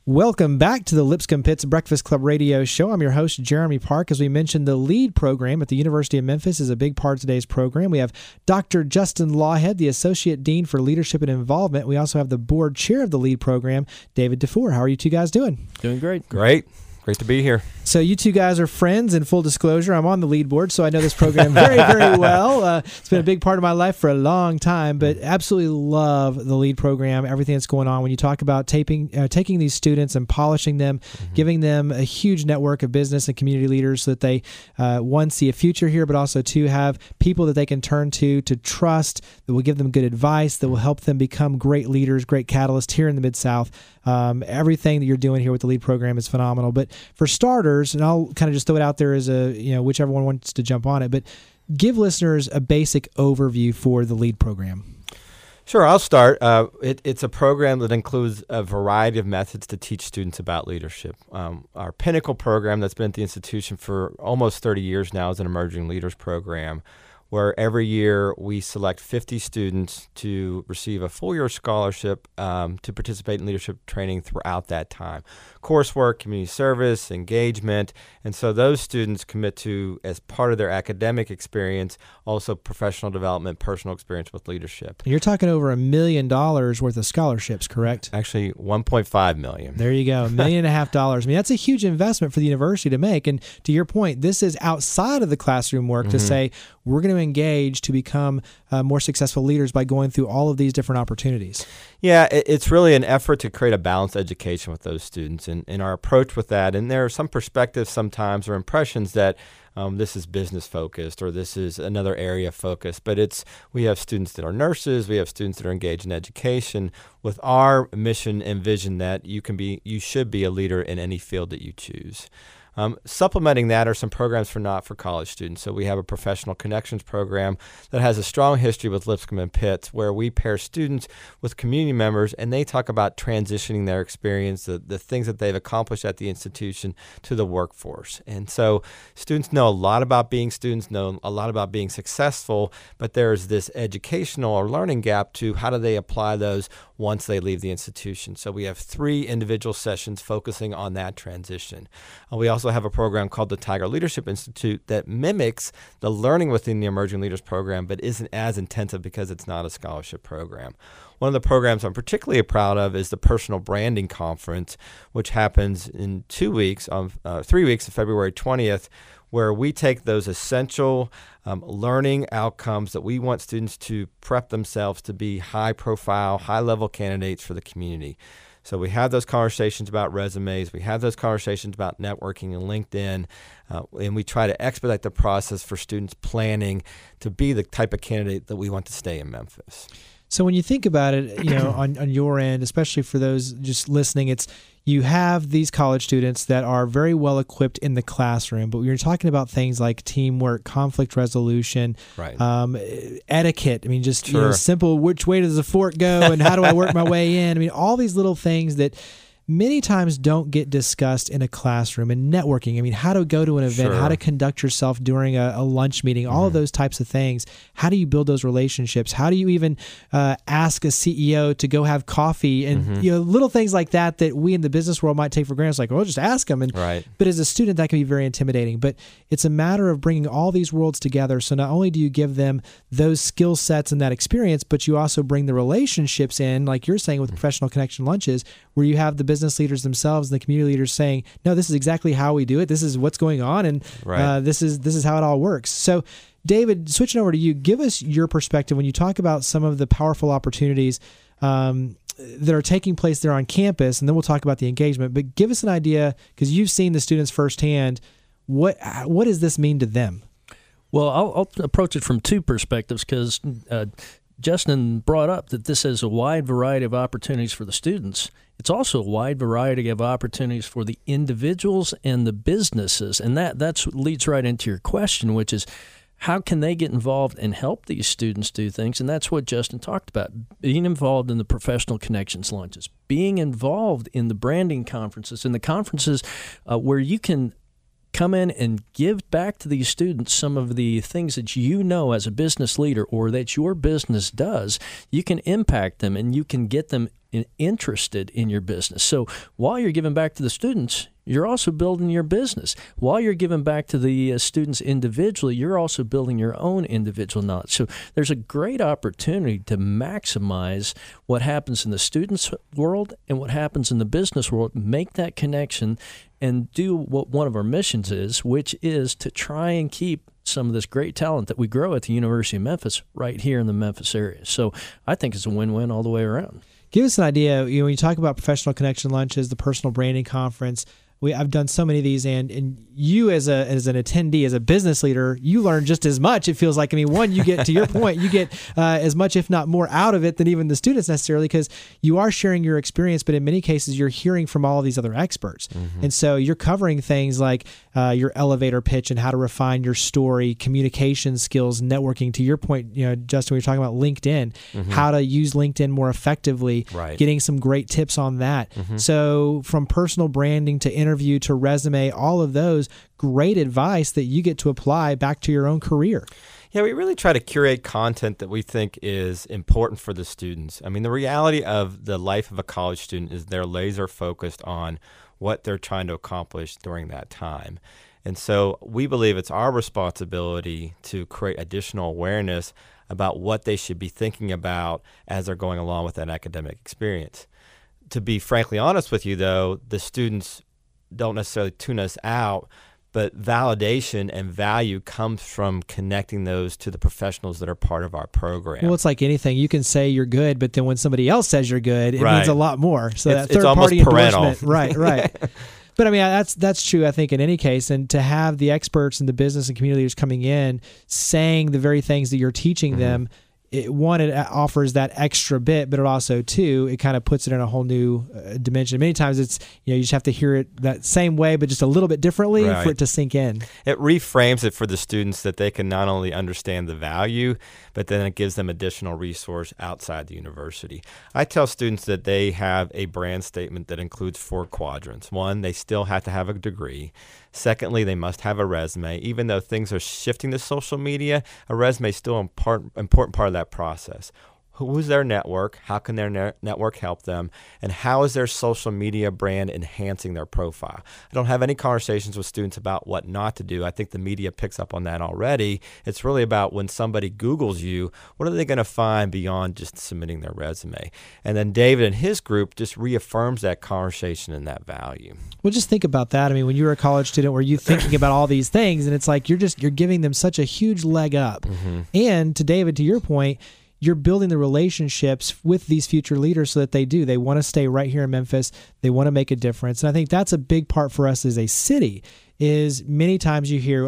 Welcome back to the Lipscomb Pitts Breakfast Club radio show. I'm your host, Jeremy Park. As we mentioned, the LEAD program at the University of Memphis is a big part of today's program. We have Dr. Justin Lawhead, the Associate Dean for Leadership and Involvement. We also have the Board Chair of the LEAD program, David DeFore. How are you two guys doing? Doing great. Great to be here. So you two guys are friends. In full disclosure, I'm on the LEAD board, so I know this program very, very well. It's been a big part of my life for a long time, but absolutely love the LEAD program, everything that's going on. When you talk about taking these students and polishing them, giving them a huge network of business and community leaders so that they, one, see a future here, but also, two, have people that they can turn to trust, that will give them good advice, that will help them become great leaders, great catalysts here in the Mid-South. Everything that you're doing here with the LEAD program is phenomenal. But for starters, and I'll kind of just throw it out there as whichever one wants to jump on it, but give listeners a basic overview for the LEAD program. Sure, I'll start. It's a program that includes a variety of methods to teach students about leadership. Our Pinnacle program that's been at the institution for almost 30 years now is an Emerging Leaders program, where every year we select 50 students to receive a full-year scholarship to participate in leadership training throughout that time. Coursework, community service, engagement, and so those students commit to, as part of their academic experience, also professional development, personal experience with leadership. You're talking over $1 million worth of scholarships, correct? Actually, $1.5 million. There you go, $1.5 million. I mean, that's a huge investment for the university to make. And to your point, this is outside of the classroom work to say, we're going to engage to become more successful leaders by going through all of these different opportunities. Yeah, it's really an effort to create a balanced education with those students and our approach with that. And there are some perspectives sometimes or impressions that this is business focused or this is another area focused. But we have students that are nurses, we have students that are engaged in education with our mission and vision that you should be a leader in any field that you choose. Supplementing that are some programs for college students. So we have a professional connections program that has a strong history with Lipscomb and Pitts, where we pair students with community members and they talk about transitioning their experience, the things that they've accomplished at the institution to the workforce. And so students know a lot about being students, know a lot about being successful, but there's this educational or learning gap to how do they apply those once they leave the institution. So we have 3 individual sessions focusing on that transition. We also have a program called the Tiger Leadership Institute that mimics the learning within the Emerging Leaders program, but isn't as intensive because it's not a scholarship program. One of the programs I'm particularly proud of is the Personal Branding Conference, which happens in 3 weeks on February 20th, where we take those essential learning outcomes that we want students to prep themselves to be high-profile, high-level candidates for the community. So we have those conversations about resumes, we have those conversations about networking and LinkedIn, and we try to expedite the process for students planning to be the type of candidate that we want to stay in Memphis. So when you think about it, on your end, especially for those just listening, you have these college students that are very well equipped in the classroom, but you're talking about things like teamwork, conflict resolution, right. Etiquette. I mean, just Sure. Simple, which way does the fork go and how do I work my way in? I mean, all these little things that many times don't get discussed in a classroom. And networking, I mean, how to go to an event, Sure. how to conduct yourself during a lunch meeting, all of those types of things. How do you build those relationships? How do you even ask a CEO to go have coffee? And little things like that we in the business world might take for granted. It's like, well, just ask them. Right. But as a student, that can be very intimidating. But it's a matter of bringing all these worlds together. So not only do you give them those skill sets and that experience, but you also bring the relationships in, like you're saying with professional connection lunches, where you have the business leaders themselves and the community leaders saying, no, this is exactly how we do it. This is what's going on. And this is how it all works. So David, switching over to you, give us your perspective when you talk about some of the powerful opportunities that are taking place there on campus, and then we'll talk about the engagement. But give us an idea, because you've seen the students firsthand. What does this mean to them? Well, I'll approach it from 2 perspectives, because Justin brought up that this is a wide variety of opportunities for the students. It's also a wide variety of opportunities for the individuals and the businesses, and that's what leads right into your question, which is how can they get involved and help these students do things? And that's what Justin talked about, being involved in the professional connections lunches, being involved in the branding conferences, and the conferences where you can come in and give back to these students some of the things that you know as a business leader or that your business does. You can impact them and you can get them interested in your business. So while you're giving back to the students, you're also building your business. While you're giving back to the students individually, you're also building your own individual knowledge. So there's a great opportunity to maximize what happens in the students' world and what happens in the business world, make that connection, and do what one of our missions is, which is to try and keep some of this great talent that we grow at the University of Memphis right here in the Memphis area. So I think it's a win-win all the way around. Give us an idea, when you talk about professional connection lunches, the personal branding conference, I've done so many of these, and you as an attendee, as a business leader, you learn just as much. It feels like, one, you get, to your point, you get as much, if not more, out of it than even the students necessarily, because you are sharing your experience, but in many cases, you're hearing from all of these other experts. Mm-hmm. And so you're covering things like your elevator pitch and how to refine your story, communication skills, networking. To your point, Justin, we were talking about LinkedIn, how to use LinkedIn more effectively, getting some great tips on that. Mm-hmm. So from personal branding to interview to resume, all of those, great advice that you get to apply back to your own career. Yeah, we really try to curate content that we think is important for the students. The reality of the life of a college student is they're laser focused on what they're trying to accomplish during that time. And so we believe it's our responsibility to create additional awareness about what they should be thinking about as they're going along with that academic experience. To be frankly honest with you, though, the students don't necessarily tune us out, but validation and value comes from connecting those to the professionals that are part of our program. Well, it's like anything. You can say you're good, but then when somebody else says you're good, it means a lot more. So it's, that third-party endorsement. Right. But that's true, I think, in any case. And to have the experts and the business and community leaders coming in saying the very things that you're teaching them, it offers that extra bit, but it also, too, it kind of puts it in a whole new dimension. Many times it's, you just have to hear it that same way, but just a little bit differently for it to sink in. It reframes it for the students that they can not only understand the value, but then it gives them additional resource outside the university. I tell students that they have a brand statement that includes 4 quadrants. 1, they still have to have a degree. Secondly, they must have a resume. Even though things are shifting to social media, a resume is still an important part of that process. Who's their network? How can their network help them? And how is their social media brand enhancing their profile? I don't have any conversations with students about what not to do. I think the media picks up on that already. It's really about when somebody Googles you, what are they going to find beyond just submitting their resume? And then David and his group just reaffirms that conversation and that value. Well, just think about that. When you were a college student, were you thinking about all these things? And it's like you're giving them such a huge leg up. Mm-hmm. And to David, to your point, you're building the relationships with these future leaders so that they want to stay right here in Memphis. They want to make a difference. And I think that's a big part for us as a city. Is many times you hear,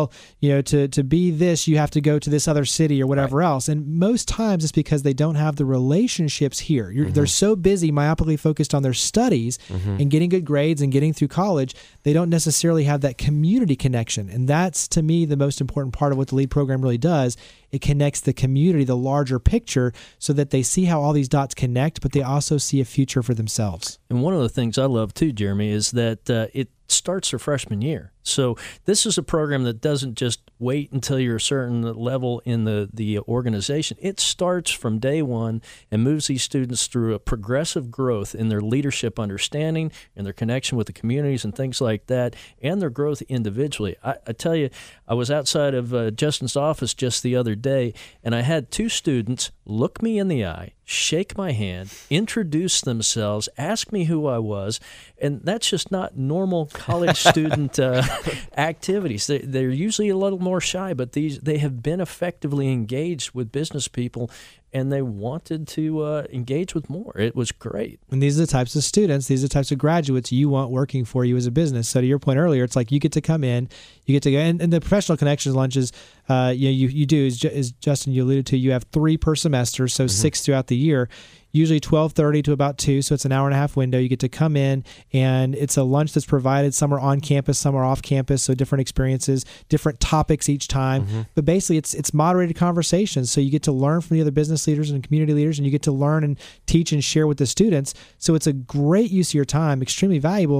to be this, you have to go to this other city or whatever else. And most times it's because they don't have the relationships here. They're so busy, myopically focused on their studies and getting good grades and getting through college, they don't necessarily have that community connection. And that's, to me, the most important part of what the LEAD program really does. It connects the community, the larger picture, so that they see how all these dots connect, but they also see a future for themselves. And one of the things I love too, Jeremy, is that it starts their freshman year. So this is a program that doesn't just wait until you're a certain level in the organization. It starts from day one and moves these students through a progressive growth in their leadership understanding and their connection with the communities and things like that, and their growth individually. I tell you, I was outside of Justin's office just the other day, and I had 2 students look me in the eye, shake my hand, introduce themselves, ask me who I was, and that's just not normal college student activities. They're usually a little more shy, but they have been effectively engaged with business people, and they wanted to engage with more. It was great. And these are the types of students, these are the types of graduates you want working for you as a business. So to your point earlier, it's like you get to come in, you get to go, and the professional connections lunches, you do, as Justin, you alluded to, you have 3 per semester, so 6 throughout the year. Usually 12:30 to about 2, so it's an hour and a half window. You get to come in, and it's a lunch that's provided. Some are on campus, some are off campus, so different experiences, different topics each time. But basically, it's moderated conversations, so you get to learn from the other business leaders and community leaders, and you get to learn and teach and share with the students. So it's a great use of your time, extremely valuable.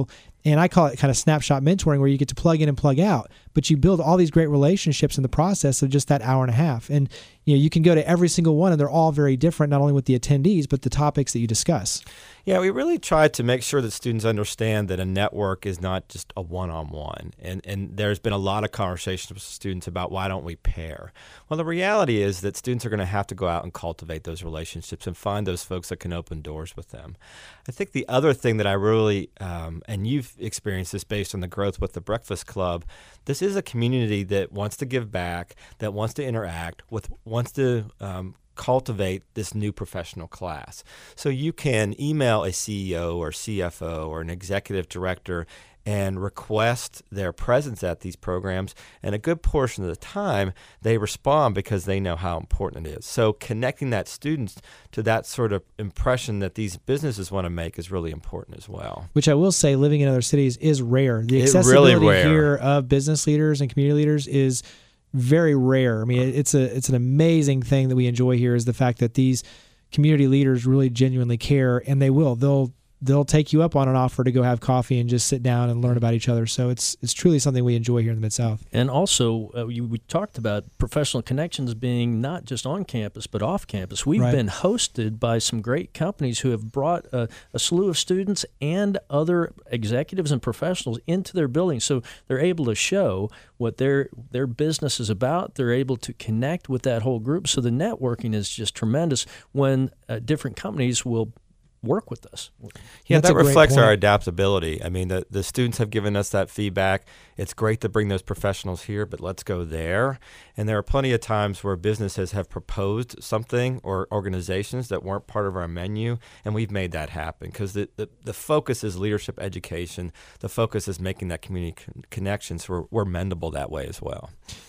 And I call it kind of snapshot mentoring, where you get to plug in and plug out, but you build all these great relationships in the process of just that hour and a half. And you can go to every single one, and they're all very different, not only with the attendees, but the topics that you discuss. Yeah, we really try to make sure that students understand that a network is not just a one-on-one. And there's been a lot of conversations with students about why don't we pair? Well, the reality is that students are going to have to go out and cultivate those relationships and find those folks that can open doors with them. I think the other thing that I really, and you've experienced this based on the growth with the Breakfast Club, this is a community that wants to give back, that wants to interact, wants to cultivate this new professional class. So you can email a CEO or CFO or an executive director and request their presence at these programs, and a good portion of the time they respond because they know how important it is. So connecting that students to that sort of impression that these businesses want to make is really important as well. Which I will say, living in other cities is rare. The accessibility here of business leaders and community leaders is very rare. I mean, it's an amazing thing that we enjoy here, is the fact that these community leaders really genuinely care, and they'll take you up on an offer to go have coffee and just sit down and learn about each other. So it's truly something we enjoy here in the Mid-South. And also, we talked about professional connections being not just on campus, but off campus. We've been hosted by some great companies who have brought a slew of students and other executives and professionals into their buildings. So they're able to show what their business is about. They're able to connect with that whole group. So the networking is just tremendous when different companies will work with us. Yeah, that reflects our adaptability. I mean, the students have given us that feedback. It's great to bring those professionals here, but let's go there. And there are plenty of times where businesses have proposed something, or organizations that weren't part of our menu, and we've made that happen, because the focus is leadership education. The focus is making that community connection, so we're mendable that way as well.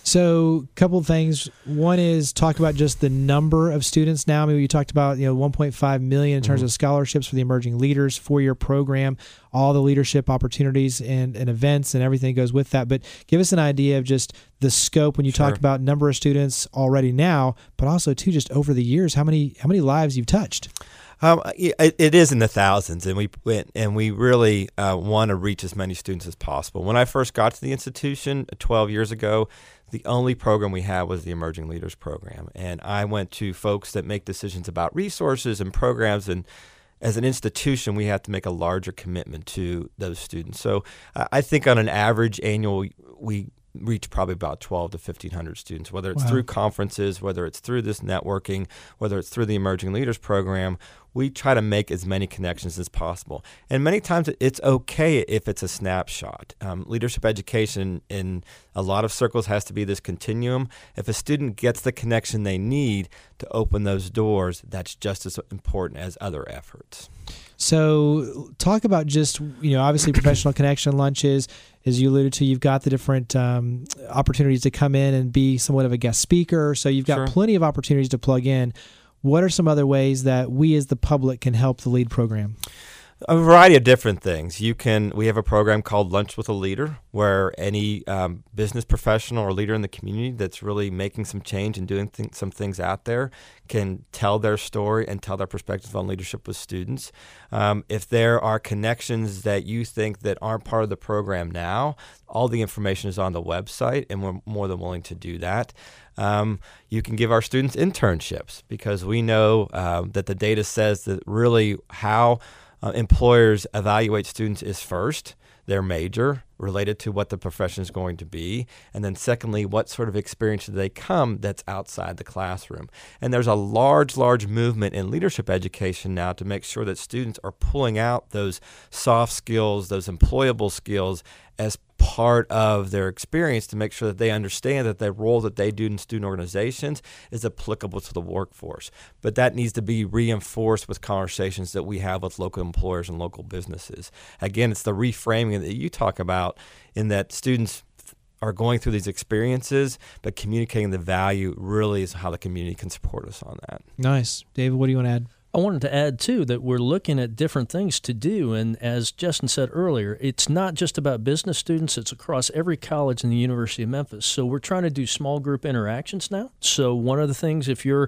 So a couple of things. One is talk about just the number of students now. I mean, you talked about 1.5 million in terms of scholarships for the Emerging Leaders 4-year program, all the leadership opportunities and events and everything that goes with that. But give us an idea of just the scope when you talked about number of students already now, but also too just over the years, how many lives you've touched. It is in the thousands, and we really want to reach as many students as possible. When I first got to the institution 12 years ago, the only program we had was the Emerging Leaders program, and I went to folks that make decisions about resources and programs, and as an institution, we have to make a larger commitment to those students. So I think on an average annual, we reach probably about 12 to 1,500 students, whether it's through conferences, whether it's through this networking, whether it's through the Emerging Leaders program. We try to make as many connections as possible. And many times it's okay if it's a snapshot. Leadership education in a lot of circles has to be this continuum. If a student gets the connection they need to open those doors, that's just as important as other efforts. So talk about just, obviously professional connection lunches. As you alluded to, you've got the different opportunities to come in and be somewhat of a guest speaker. So you've got plenty of opportunities to plug in. What are some other ways that we as the public can help the LEAD program? A variety of different things. We have a program called Lunch with a Leader, where any business professional or leader in the community that's really making some change and doing some things out there can tell their story and tell their perspective on leadership with students. If there are connections that you think that aren't part of the program now, all the information is on the website, and we're more than willing to do that. You can give our students internships, because we know that the data says that really how employers evaluate students is first their major, related to what the profession is going to be, and then secondly, what sort of experience do they come that's outside the classroom. And there's a large movement in leadership education now to make sure that students are pulling out those soft skills, those employable skills, as part of their experience, to make sure that they understand that the role that they do in student organizations is applicable to the workforce. But that needs to be reinforced with conversations that we have with local employers and local businesses. Again, it's the reframing that you talk about, in that students are going through these experiences, but communicating the value really is how the community can support us on that. Nice. David, what do you want to add? I wanted to add, too, that we're looking at different things to do. And as Justin said earlier, it's not just about business students. It's across every college in the University of Memphis. So we're trying to do small group interactions now. So one of the things, if you're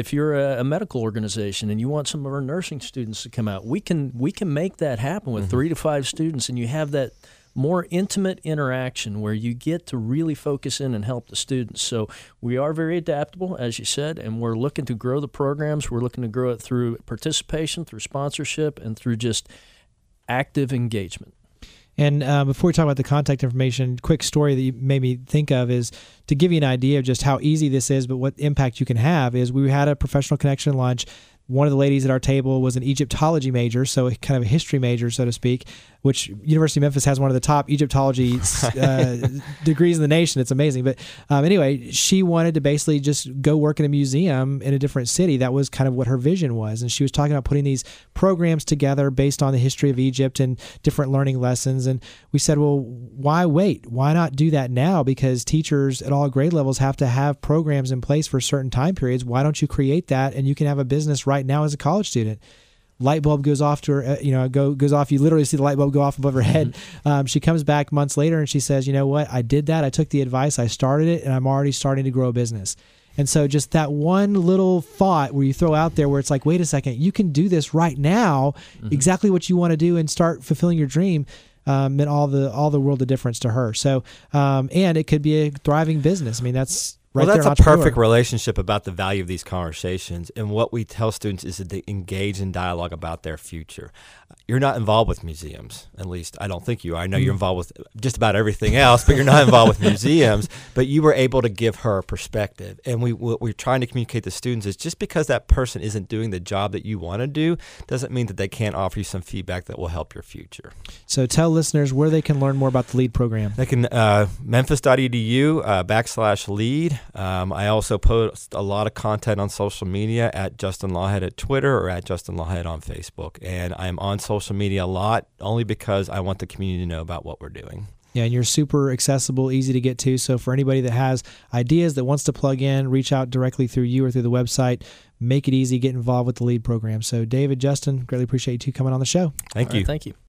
a medical organization and you want some of our nursing students to come out, we can make that happen with 3 to 5 students, and you have that more intimate interaction where you get to really focus in and help the students. So we are very adaptable, as you said, and we're looking to grow the programs. We're looking to grow it through participation, through sponsorship, and through just active engagement. And before we talk about the contact information, quick story that you made me think of is to give you an idea of just how easy this is, but what impact you can have is we had a professional connection lunch. One of the ladies at our table was an Egyptology major, so kind of a history major, so to speak, which University of Memphis has one of the top Egyptology degrees in the nation. It's amazing. But anyway, she wanted to basically just go work in a museum in a different city. That was kind of what her vision was. And she was talking about putting these programs together based on the history of Egypt and different learning lessons. And we said, well, why wait? Why not do that now? Because teachers at all grade levels have to have programs in place for certain time periods. Why don't you create that? And you can have a business right now as a college student. Light bulb goes off to her, goes off. You literally see the light bulb go off above her head. She comes back months later and she says, you know what? I did that. I took the advice. I started it, and I'm already starting to grow a business. And so just that one little thought where you throw out there where it's like, wait a second, you can do this right now, exactly what you want to do, and start fulfilling your dream. Meant all the world of difference to her. So, and it could be a thriving business. I mean, that's right. Well, there, that's a perfect relationship about the value of these conversations. And what we tell students is that they engage in dialogue about their future. You're not involved with museums, at least I don't think you are. I know you're involved with just about everything else, but you're not involved with museums. But you were able to give her a perspective. And what we're trying to communicate to students is just because that person isn't doing the job that you want to do doesn't mean that they can't offer you some feedback that will help your future. So tell listeners where they can learn more about the LEAD program. They can memphis.edu /lead. I also post a lot of content on social media at Justin Lawhead at Twitter or at Justin Lawhead on Facebook. And I'm on social media a lot only because I want the community to know about what we're doing. Yeah, and you're super accessible, easy to get to. So for anybody that has ideas that wants to plug in, reach out directly through you or through the website. Make it easy, get involved with the LEAD program. So David, Justin, greatly appreciate you two coming on the show. Thank you. Thank you.